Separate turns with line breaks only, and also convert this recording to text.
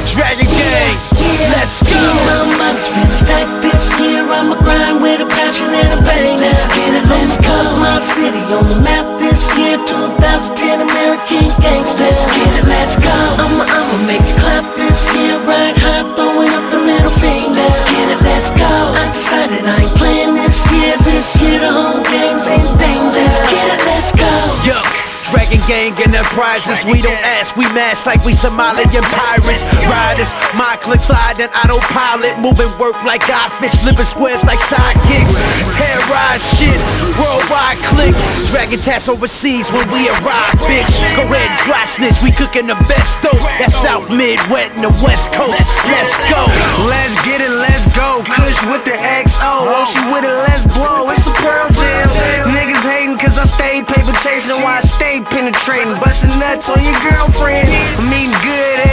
Dragon Gang, let's go.
My money's finna stack this year. I'ma grind with a passion and a bang. Let's get it, let's go. My city on the map this year. 2010 American Gangsta. Let's get it, let's go. I'ma make it clap this year. Right high, throwing up the middle finger. Let's get it, let's go. I decided I ain't playing this year. This year the whole game's in danger. Let's get it, let's go.
Yuck. Dragon Gang and the prizes, we don't ask, we mask like we Somalian pirates. Riders, my click fly, then autopilot, moving work like godfish, flipping squares like sidekicks. Terrorize shit, worldwide click. Dragon tats overseas when we arrive, bitch. Go red dry snitch, we cooking the best dope. That's South Mid, wet in the West Coast. Let's go.
Let's get it, let's go. Kush with the XO. Oh, she with it, let's blow. It's a Pearl Jam. Niggas hating cause I stay paper chasing while I stay penetrating. Busting nuts on your girlfriend. I'm eating good.